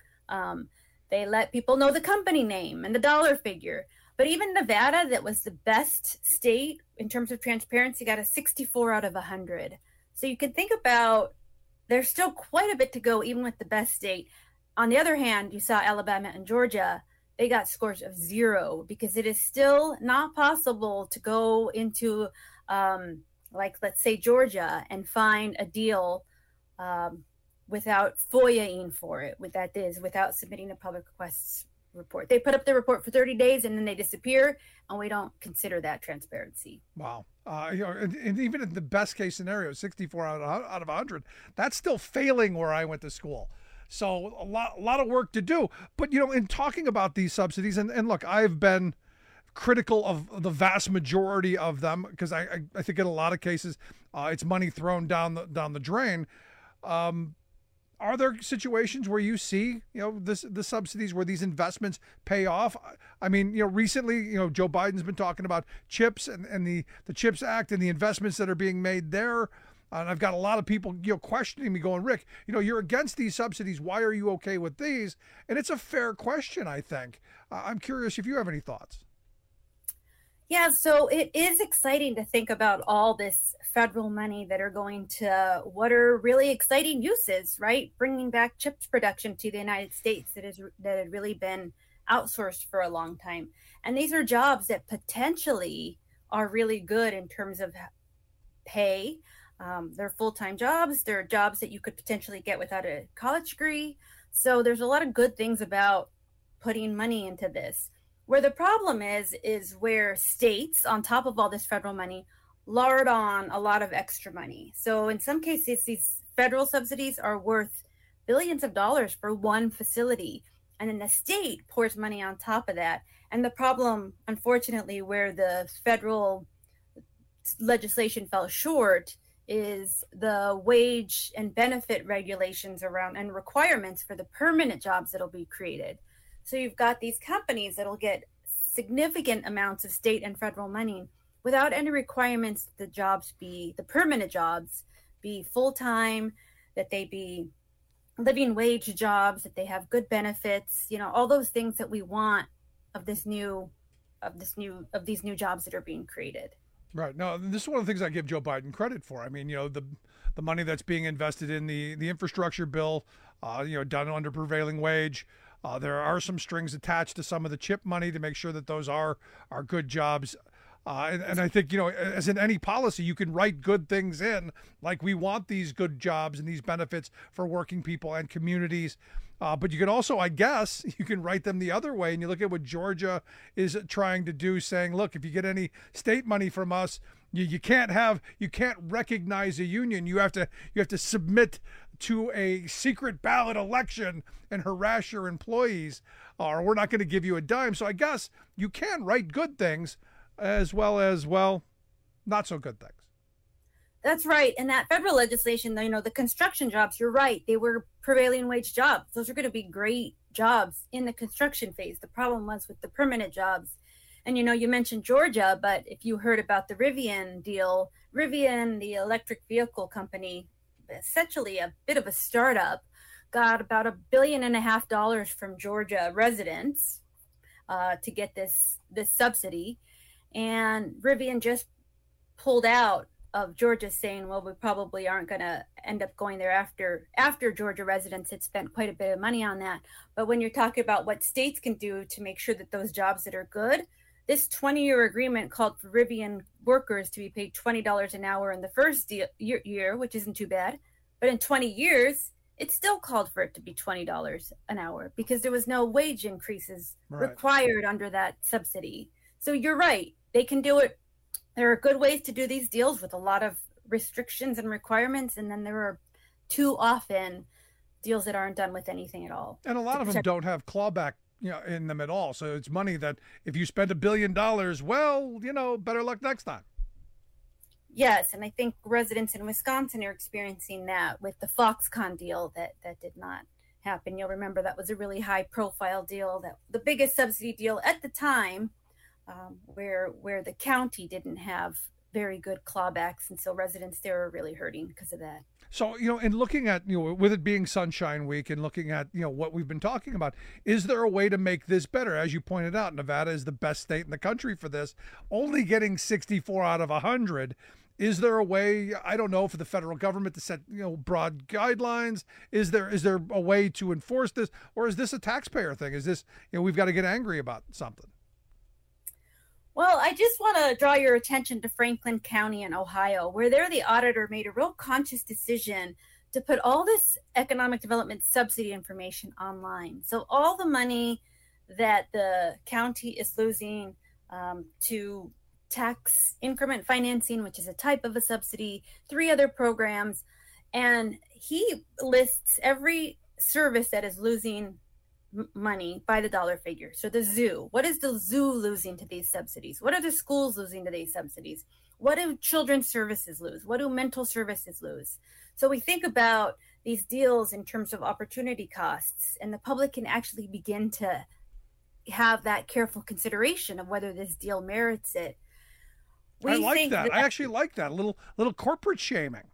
Um, they let people know the company name and the dollar figure. But even Nevada, that was the best state in terms of transparency, got a sixty-four out of one hundred. So you can think about there's still quite a bit to go, even with the best state. On the other hand, you saw Alabama and Georgia. They got scores of zero because it is still not possible to go into, um, like, let's say Georgia and find a deal um, without FOIA-ing for it, with that is without submitting a public requests report. They put up the report for thirty days and then they disappear, and we don't consider that transparency. Wow. Uh, you know, and, and even in the best case scenario, sixty-four out of, out of one hundred, that's still failing where I went to school. So a lot, a lot of work to do. But, you know, in talking about these subsidies, and, and look, I've been critical of the vast majority of them because I, I, I think in a lot of cases uh, it's money thrown down the down the drain. Um, are there situations where you see, you know, this the subsidies where these investments pay off? I mean, you know, recently, you know, Joe Biden's been talking about CHIPS and, and the, the CHIPS Act and the investments that are being made there. And I've got a lot of people, you know, questioning me going, Rick, you know, you're against these subsidies. Why are you okay with these? And it's a fair question, I think. Uh, I'm curious if you have any thoughts. Yeah, so it is exciting to think about all this federal money that are going to what are really exciting uses, right? Bringing back chips production to the United States that is that had really been outsourced for a long time. And these are jobs that potentially are really good in terms of pay. Um, they're full-time jobs. They're jobs that you could potentially get without a college degree. So there's a lot of good things about putting money into this. Where the problem is, is where states, on top of all this federal money, lard on a lot of extra money. So in some cases, these federal subsidies are worth billions of dollars for one facility. And then the state pours money on top of that. And the problem, unfortunately, where the federal legislation fell short is the wage and benefit regulations around and requirements for the permanent jobs that'll be created. So you've got these companies that'll get significant amounts of state and federal money without any requirements that the jobs be, the permanent jobs, be full-time, that they be living wage jobs, that they have good benefits, you know, all those things that we want of this new, of this new, of these new jobs that are being created. Right. No, this is one of the things I give Joe Biden credit for. I mean, you know, the the money that's being invested in the, the infrastructure bill, uh, you know, done under prevailing wage. Uh, there are some strings attached to some of the CHIP money to make sure that those are are good jobs. Uh, and, and I think, you know, as in any policy, you can write good things in, like we want these good jobs and these benefits for working people and communities. Uh, but you can also, I guess, you can write them the other way. And you look at what Georgia is trying to do, saying, look, if you get any state money from us, you, you can't have, you can't recognize a union. You have to, you have to submit to a secret ballot election and harass your employees, or we're not going to give you a dime. So I guess you can write good things as well as, well, not so good things. That's right. And that federal legislation, you know, the construction jobs, you're right. They were prevailing wage jobs. Those are going to be great jobs in the construction phase. The problem was with the permanent jobs. And, you know, you mentioned Georgia, but if you heard about the Rivian deal, Rivian, the electric vehicle company, essentially a bit of a startup, got about a billion and a half dollars from Georgia residents uh, to get this this subsidy, and Rivian just pulled out of Georgia, saying, well, we probably aren't going to end up going there after after Georgia residents had spent quite a bit of money on that. But when you're talking about what states can do to make sure that those jobs that are good, this twenty-year agreement called for Rivian workers to be paid twenty dollars an hour in the first year, year, which isn't too bad. But in twenty years, it still called for it to be twenty dollars an hour because there was no wage increases Right. required under that subsidy. So you're right. They can do it. There are good ways to do these deals with a lot of restrictions and requirements. And then there are too often deals that aren't done with anything at all. And a lot of them don't have clawback, you know, in them at all. So it's money that if you spend a billion dollars, well, you know, better luck next time. Yes, and I think residents in Wisconsin are experiencing that with the Foxconn deal that that did not happen. You'll remember that was a really high-profile deal, that the biggest subsidy deal at the time, um, where where the county didn't have very good clawbacks, and so residents there are really hurting because of that. So, you know, in looking at, you know, with it being Sunshine Week and looking at, you know, what we've been talking about, is there a way to make this better? As you pointed out, Nevada is the best state in the country for this, only getting sixty-four out of one hundred. Is there a way, I don't know, for the federal government to set, you know, broad guidelines? Is there is there a way to enforce this? Or is this a taxpayer thing? Is this, you know, we've got to get angry about something? Well, I just want to draw your attention to Franklin County in Ohio, where there the auditor made a real conscious decision to put all this economic development subsidy information online. So all the money that the county is losing um, to tax increment financing, which is a type of a subsidy, three other programs, and he lists every service that is losing money by the dollar figure. So the zoo, what is the zoo losing to these subsidies? What are the schools losing to these subsidies? What do children's services lose? What do mental services lose? So we think about these deals in terms of opportunity costs, and the public can actually begin to have that careful consideration of whether this deal merits it. We I like think that. that. I actually like that. A little little corporate shaming.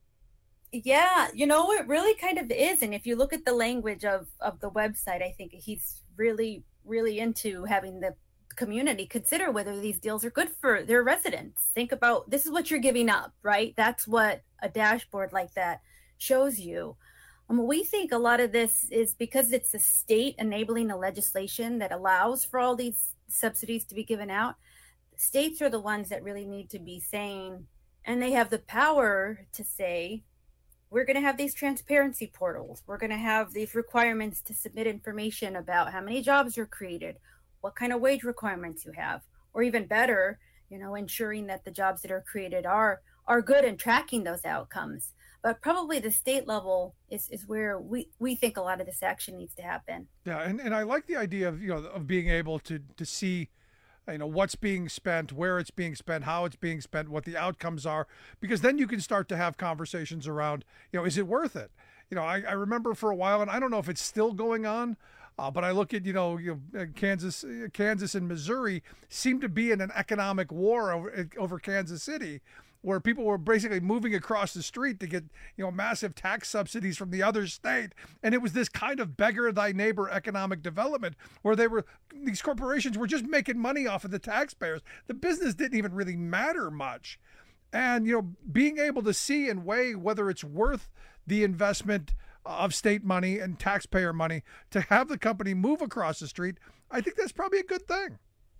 Yeah, you know, it really kind of is. And if you look at the language of, of the website, I think he's really, really into having the community consider whether these deals are good for their residents. Think about, this is what you're giving up, right? That's what a dashboard like that shows you. Um, we think a lot of this is because it's a state enabling a legislation that allows for all these subsidies to be given out. States are the ones that really need to be saying, and they have the power to say, we're going to have these transparency portals. We're going to have these requirements to submit information about how many jobs are created, what kind of wage requirements you have, or even better, you know, ensuring that the jobs that are created are are good and tracking those outcomes. But probably the state level is, is where we, we think a lot of this action needs to happen. Yeah, and, and I like the idea of, you know, of being able to to see, you know, what's being spent, where it's being spent, how it's being spent, what the outcomes are, because then you can start to have conversations around, you know, is it worth it? You know, I, I remember for a while, and I don't know if it's still going on, uh, but I look at, you know, you know, Kansas, Kansas and Missouri seem to be in an economic war over, over Kansas City, where people were basically moving across the street to get, you know, massive tax subsidies from the other state. And it was this kind of beggar thy neighbor economic development where they were, these corporations were just making money off of the taxpayers. The business didn't even really matter much. And, you know, being able to see and weigh whether it's worth the investment of state money and taxpayer money to have the company move across the street, I think that's probably a good thing.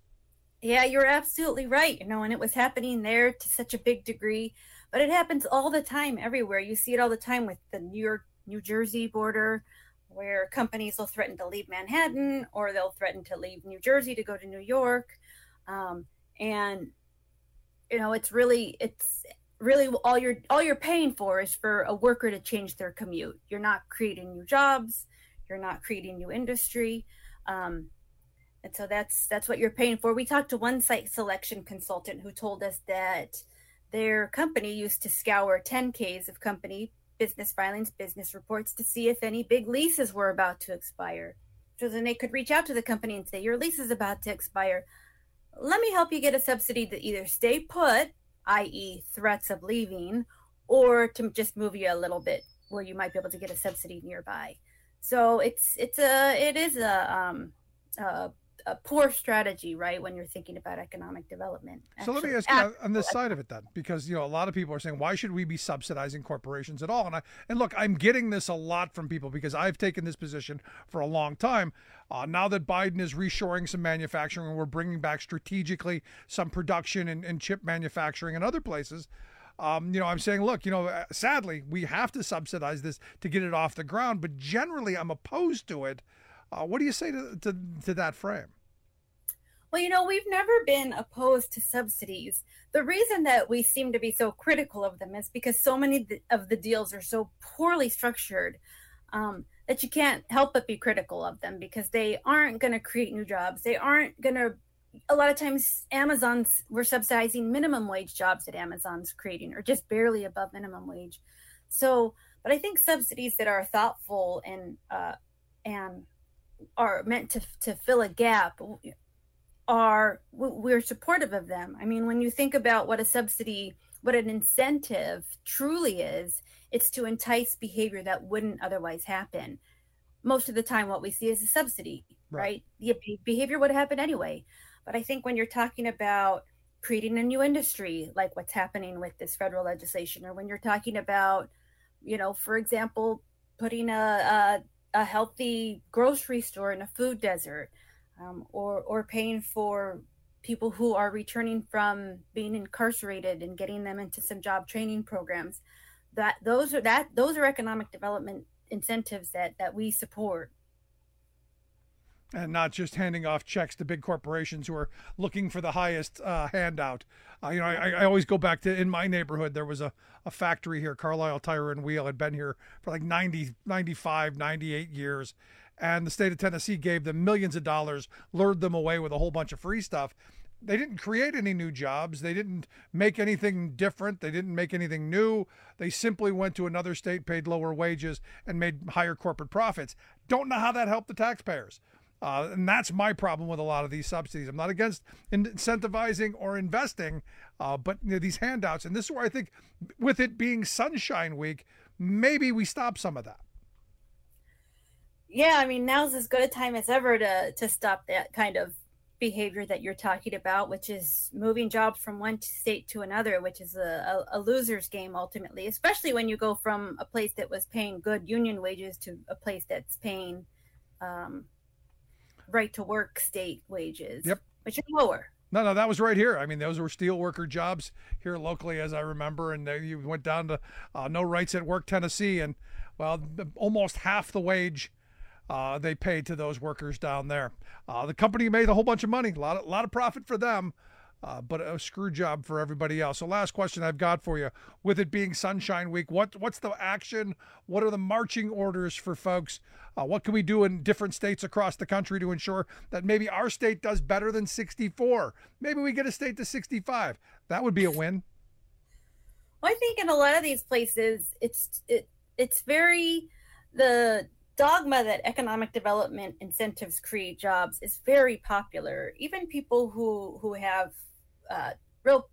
Yeah, you're absolutely right. You know, and it was happening there to such a big degree, but it happens all the time everywhere. You see it all the time with the New York, New Jersey border, where companies will threaten to leave Manhattan or they'll threaten to leave New Jersey to go to New York. Um, and, you know, it's really, it's really all you're, all you're paying for is for a worker to change their commute. You're not creating new jobs. You're not creating new industry. Um, And so that's that's what you're paying for. We talked to one site selection consultant who told us that their company used to scour ten Ks of company business filings, business reports to see if any big leases were about to expire. So then they could reach out to the company and say, your lease is about to expire. Let me help you get a subsidy to either stay put, that is threats of leaving, or to just move you a little bit where you might be able to get a subsidy nearby. So it's it's a it is a um a a poor strategy, right, when you're thinking about economic development. So let me ask you on this side of it then, because you know a lot of people are saying, why should we be subsidizing corporations at all? And I and look, I'm getting this a lot from people because I've taken this position for a long time. Uh, now that Biden is reshoring some manufacturing and we're bringing back strategically some production and, and chip manufacturing in other places, um, you know, I'm saying, look, you know, sadly, we have to subsidize this to get it off the ground. But generally, I'm opposed to it. Uh, what do you say to, to to that frame? Well, you know, we've never been opposed to subsidies. The reason that we seem to be so critical of them is because so many of the deals are so poorly structured um, that you can't help but be critical of them because they aren't going to create new jobs. They aren't going to, a lot of times Amazon's, we're subsidizing minimum wage jobs that Amazon's creating or just barely above minimum wage. So, but I think subsidies that are thoughtful and, uh, and are meant to, to fill a gap are, we're supportive of them. I mean, when you think about what a subsidy, what an incentive truly is, it's to entice behavior that wouldn't otherwise happen. Most of the time what we see is a subsidy, right? right? The behavior would happen anyway. But I think when you're talking about creating a new industry, like what's happening with this federal legislation, or when you're talking about, you know, for example, putting a, a, a healthy grocery store in a food desert, Um, or or paying for people who are returning from being incarcerated and getting them into some job training programs, that those are that those are economic development incentives that that we support. And not just handing off checks to big corporations who are looking for the highest uh, handout. Uh, you know, I, I always go back to, in my neighborhood, there was a, a factory here, Carlisle Tire and Wheel, had been here for like ninety, ninety-five, ninety-eight years. And the state of Tennessee gave them millions of dollars, lured them away with a whole bunch of free stuff. They didn't create any new jobs. They didn't make anything different. They didn't make anything new. They simply went to another state, paid lower wages, and made higher corporate profits. Don't know how that helped the taxpayers. Uh, and that's my problem with a lot of these subsidies. I'm not against incentivizing or investing, uh, but you know, these handouts, and this is where I think with it being Sunshine Week, maybe we stop some of that. Yeah, I mean, now's as good a time as ever to to stop that kind of behavior that you're talking about, which is moving jobs from one state to another, which is a, a, a loser's game ultimately, especially when you go from a place that was paying good union wages to a place that's paying um, right to work state wages, yep. which are lower. No, no, that was right here. I mean, those were steel worker jobs here locally, as I remember. And you went down to uh, No Rights at Work, Tennessee, and, well, almost half the wage Uh, they paid to those workers down there. Uh, the company made a whole bunch of money, a lot of, lot of profit for them, uh, but a screw job for everybody else. So last question I've got for you, with it being Sunshine Week, what what's the action? What are the marching orders for folks? Uh, what can we do in different states across the country to ensure that maybe our state does better than sixty-four? Maybe we get a state to sixty-five. That would be a win. Well, I think in a lot of these places, it's it it's very, the dogma that economic development incentives create jobs is very popular. Even people who who have uh, real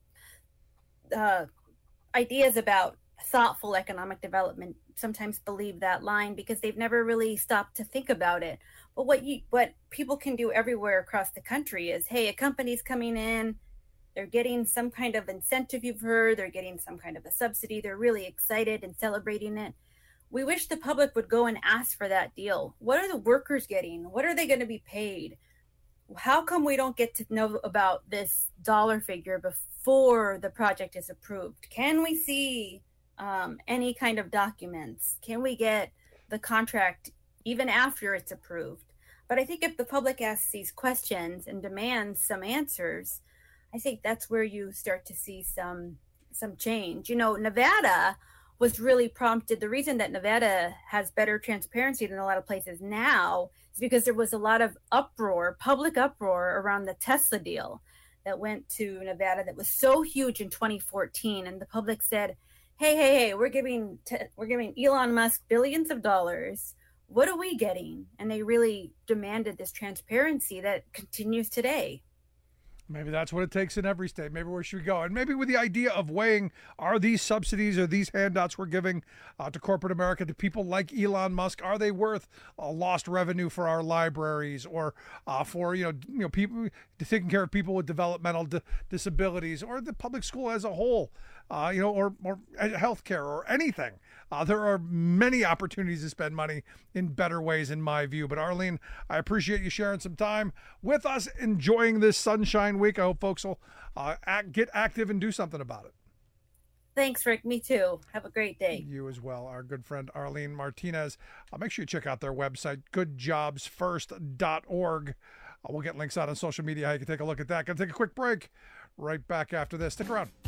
uh, ideas about thoughtful economic development sometimes believe that line because they've never really stopped to think about it. But what you what people can do everywhere across the country is, hey, a company's coming in, they're getting some kind of incentive, you've heard, they're getting some kind of a subsidy, they're really excited and celebrating it. We wish the public would go and ask for that deal. What are the workers getting? What are they going to be paid? How come we don't get to know about this dollar figure before the project is approved? Can we see um, any kind of documents? Can we get the contract even after it's approved? But I think if the public asks these questions and demands some answers, I think that's where you start to see some some change. You know, Nevada was really prompted. The reason that Nevada has better transparency than a lot of places now is because there was a lot of uproar, public uproar around the Tesla deal that went to Nevada that was so huge in twenty fourteen. And the public said, hey, hey, hey, we're giving, te- we're giving Elon Musk billions of dollars. What are we getting? And they really demanded this transparency that continues today. Maybe that's what it takes in every state. Maybe where should we go? And maybe with the idea of weighing, are these subsidies or these handouts we're giving uh, to corporate America, to people like Elon Musk, are they worth uh, lost revenue for our libraries or uh, for, you know, you know, people taking care of people with developmental di- disabilities or the public school as a whole, uh, you know, or, or healthcare or anything? Uh, there are many opportunities to spend money in better ways, in my view. But Arlene, I appreciate you sharing some time with us, enjoying this Sunshine Week. I hope folks will uh, act, get active and do something about it. Thanks, Rick. Me too. Have a great day. You as well. Our good friend Arlene Martinez. Uh, make sure you check out their website, good jobs first dot org. Uh, we'll get links out on social media how you can take a look at that. Gonna take a quick break. Right back after this. Stick around.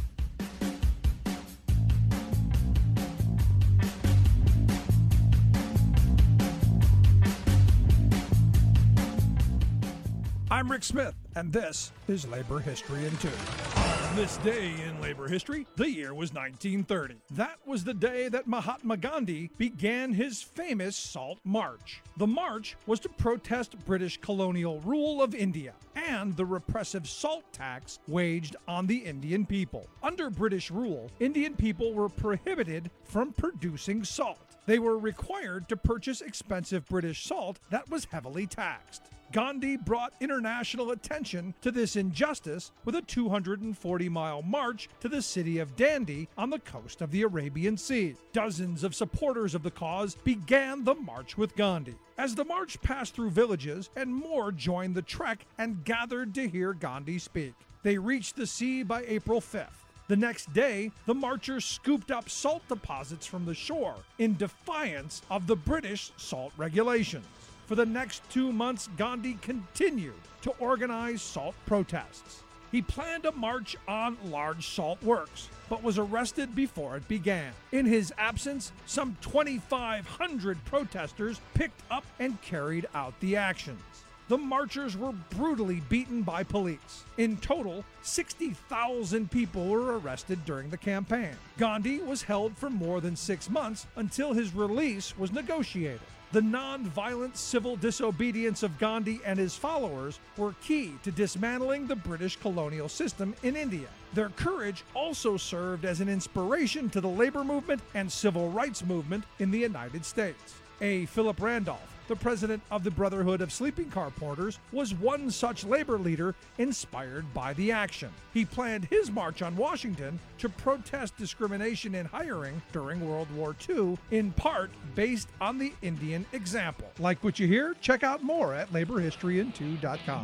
I'm Rick Smith, and this is Labor History in Two. On this day in labor history, the year was nineteen thirty. That was the day that Mahatma Gandhi began his famous Salt March. The march was to protest British colonial rule of India and the repressive salt tax waged on the Indian people. Under British rule, Indian people were prohibited from producing salt. They were required to purchase expensive British salt that was heavily taxed. Gandhi brought international attention to this injustice with a two hundred forty mile march to the city of Dandi on the coast of the Arabian Sea. Dozens of supporters of the cause began the march with Gandhi. As the march passed through villages, and more joined the trek and gathered to hear Gandhi speak. They reached the sea by April fifth. The next day, the marchers scooped up salt deposits from the shore in defiance of the British salt regulations. For the next two months, Gandhi continued to organize salt protests. He planned a march on large salt works, but was arrested before it began. In his absence, some twenty-five hundred protesters picked up and carried out the actions. The marchers were brutally beaten by police. In total, sixty thousand people were arrested during the campaign. Gandhi was held for more than six months until his release was negotiated. The non-violent civil disobedience of Gandhi and his followers were key to dismantling the British colonial system in India. Their courage also served as an inspiration to the labor movement and civil rights movement in the United States. A. Philip Randolph, the president of the Brotherhood of Sleeping Car Porters, was one such labor leader inspired by the action. He planned his march on Washington to protest discrimination in hiring during World War Two, in part based on the Indian example. Like what you hear? Check out more at labor history in two dot com.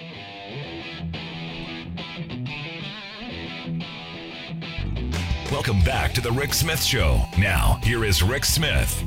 Welcome back to the Rick Smith Show. Now, here is Rick Smith.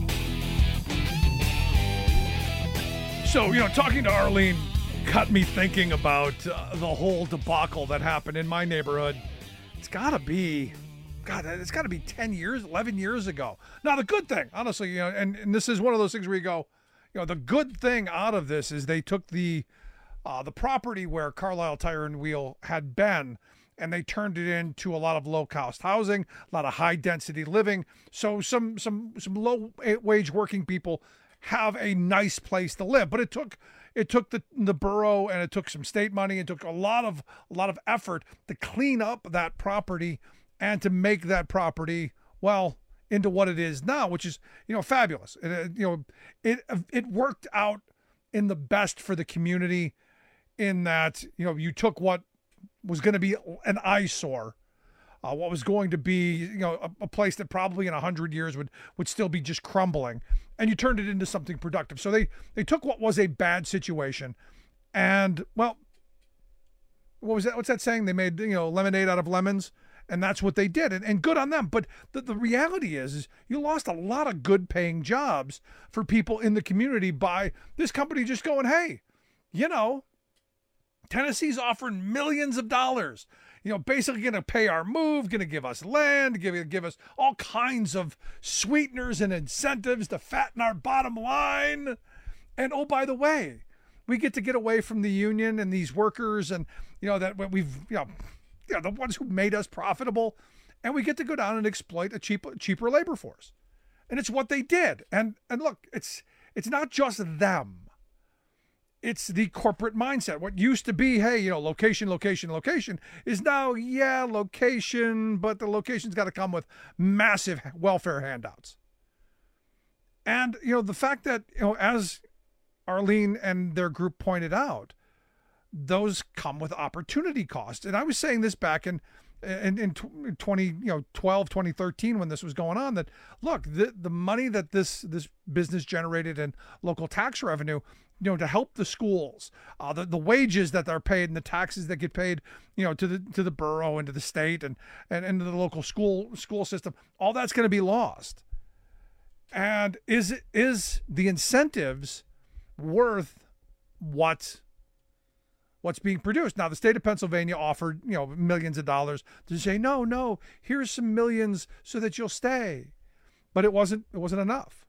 So, you know, talking to Arlene got me thinking about uh, the whole debacle that happened in my neighborhood. It's got to be, God, it's got to be ten years, eleven years ago. Now, the good thing, honestly, you know, and, and this is one of those things where you go, you know, the good thing out of this is they took the uh, the property where Carlisle Tire and Wheel had been, and they turned it into a lot of low-cost housing, a lot of high-density living. So some some some low-wage working people have a nice place to live. But it took it took the the borough, and it took some state money. It took a lot of a lot of effort to clean up that property and to make that property, well, into what it is now, which is, you know, fabulous. It, you know, it it worked out in the best for the community, in that, you know, you took what was going to be an eyesore, Uh, what was going to be, you know, a, a place that probably in a hundred years would would still be just crumbling, and you turned it into something productive. So they they took what was a bad situation, and, well, what was that? What's that saying? They made, you know, lemonade out of lemons, and that's what they did, and, and good on them. But the, the reality is, is you lost a lot of good paying jobs for people in the community by this company just going, hey, you know, Tennessee's offering millions of dollars. You know, basically going to pay our move, going to give us land, give, give us all kinds of sweeteners and incentives to fatten our bottom line. And, oh, by the way, we get to get away from the union and these workers, and, you know, that we've, you know, you know, the ones who made us profitable, and we get to go down and exploit a cheap, cheaper labor force. And it's what they did. And, and look, it's, it's not just them. it's the corporate mindset. What used to be, hey, you know, location, location, location, is now, yeah, location, but the location's got to come with massive welfare handouts. And, you know, the fact that, you know, as Arlene and their group pointed out, those come with opportunity costs. And I was saying this back in in, in twenty, you know, twelve, twenty thirteen, when this was going on, that look, the the money that this this business generated in local tax revenue, you know, to help the schools, uh, the, the wages that they're paid and the taxes that get paid, you know, to the to the borough and to the state and and, and to the local school school system, all that's going to be lost. And is it is the incentives worth what what's being produced? Now, the state of Pennsylvania offered, you know, millions of dollars to say, no, no, here's some millions so that you'll stay. But it wasn't it wasn't enough.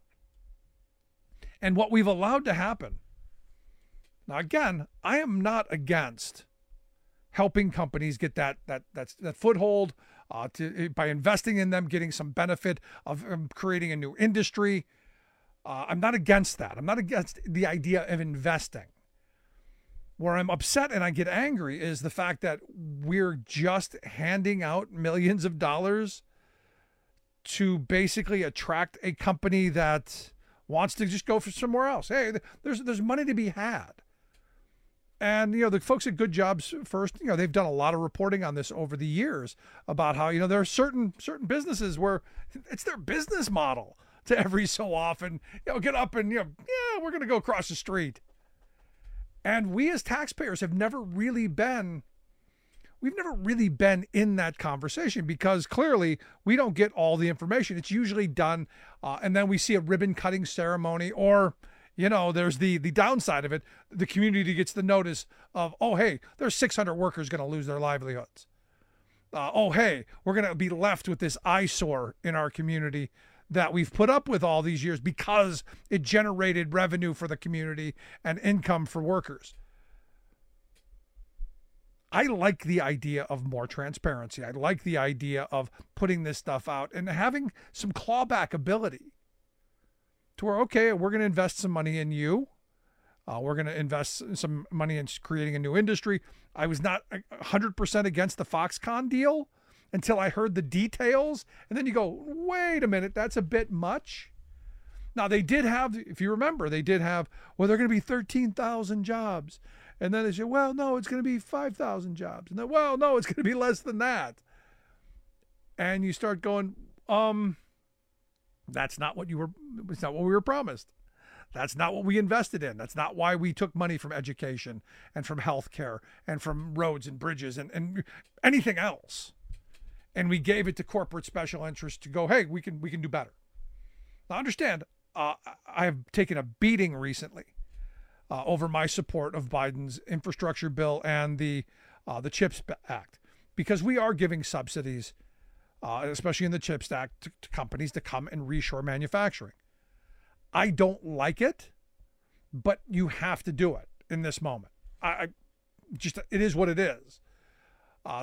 And what we've allowed to happen. Now, again, I am not against helping companies get that that that, that foothold uh, to by investing in them, getting some benefit of um, creating a new industry. Uh, I'm not against that. I'm not against the idea of investing. Where I'm upset and I get angry is the fact that we're just handing out millions of dollars to basically attract a company that wants to just go for somewhere else. Hey, there's there's money to be had. And, you know, the folks at Good Jobs First, you know, they've done a lot of reporting on this over the years about how, you know, there are certain certain businesses where it's their business model to every so often, you know, get up and, you know, yeah, we're going to go across the street. And we as taxpayers have never really been, we've never really been in that conversation because clearly we don't get all the information. It's usually done, uh, and then we see a ribbon cutting ceremony, or, you know, there's the the downside of it. The community gets the notice of, oh, hey, there's six hundred workers going to lose their livelihoods. Uh, oh, hey, we're going to be left with this eyesore in our community that we've put up with all these years because it generated revenue for the community and income for workers. I like the idea of more transparency. I like the idea of putting this stuff out and having some clawback ability to where, okay, we're going to invest some money in you. Uh, we're going to invest some money in creating a new industry. I was not one hundred percent against the Foxconn deal until I heard the details. And then you go, wait a minute, that's a bit much. Now, they did have, if you remember, they did have, well, they're going to be thirteen thousand jobs. And then they say, well, no, it's going to be five thousand jobs. And then, well, no, it's going to be less than that. And you start going, um, that's not what you were, it's not what we were promised. That's not what we invested in. That's not why we took money from education and from healthcare and from roads and bridges and, and anything else. And we gave it to corporate special interests to go, hey, we can we can do better. Now, understand, uh, I have taken a beating recently uh, over my support of Biden's infrastructure bill and the uh, the CHIPS Act, because we are giving subsidies, uh, especially in the CHIPS Act, to, to companies to come and reshore manufacturing. I don't like it, but you have to do it in this moment. I, I just it is what it is. Uh,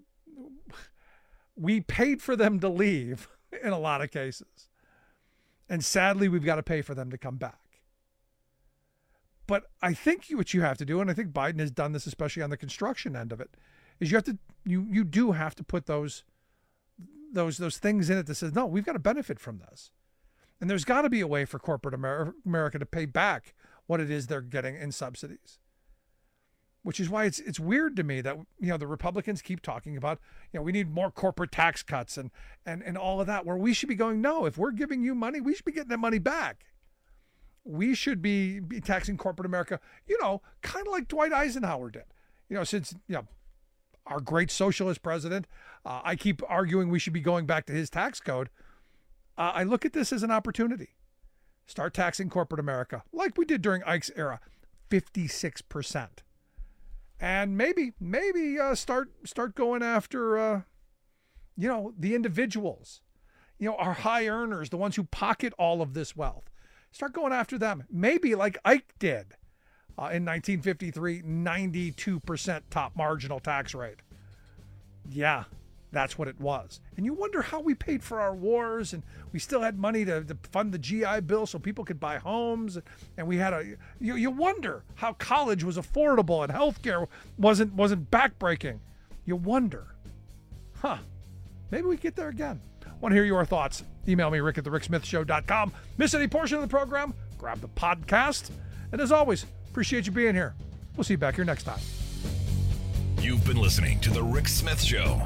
We paid for them to leave in a lot of cases. And sadly, we've got to pay for them to come back. But I think what you have to do, and I think Biden has done this, especially on the construction end of it, is you have to, you you do have to put those, those, those things in it that says, no, we've got to benefit from this. And there's got to be a way for corporate Amer- America to pay back what it is they're getting in subsidies. Which is why it's it's weird to me that, you know, the Republicans keep talking about, you know, we need more corporate tax cuts and and and all of that, where we should be going, no, if we're giving you money, we should be getting that money back. We should be, be taxing corporate America, you know, kind of like Dwight Eisenhower did. You know, since, you know, our great socialist president, uh, I keep arguing we should be going back to his tax code. Uh, I look at this as an opportunity. Start taxing corporate America like we did during Ike's era, fifty-six percent. And maybe, maybe uh, start start going after, uh, you know, the individuals, you know, our high earners, the ones who pocket all of this wealth. Start going after them. Maybe like Ike did uh, in nineteen fifty-three, ninety-two percent top marginal tax rate. Yeah, That's what it was. And you wonder how we paid for our wars, and we still had money to, to fund the G I Bill so people could buy homes. And we had a, you, you wonder how college was affordable and healthcare wasn't, wasn't backbreaking. You wonder, huh, maybe we get there again. Want to hear your thoughts? Email me, rick at the rick smith show dot com. Miss any portion of the program? Grab the podcast. And as always, appreciate you being here. We'll see you back here next time. You've been listening to The Rick Smith Show.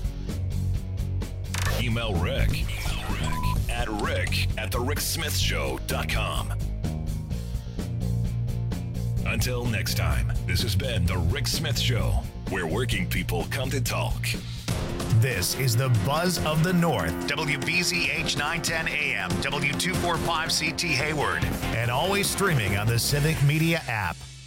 Email Rick, Email Rick at rick at the rick smith show dot com. Until next time, this has been The Rick Smith Show, where working people come to talk. This is the Buzz of the North, W B Z H nine ten A M, W two forty-five C T Hayward, and always streaming on the Civic Media app.